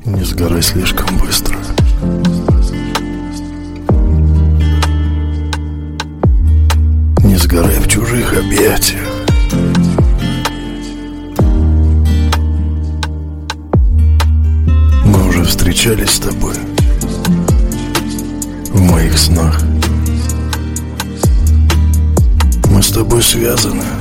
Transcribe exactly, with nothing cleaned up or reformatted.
Не сгорай слишком быстро. Не сгорай в чужих объятиях. Мы уже встречались с тобой в моих снах. Мы с тобой связаны.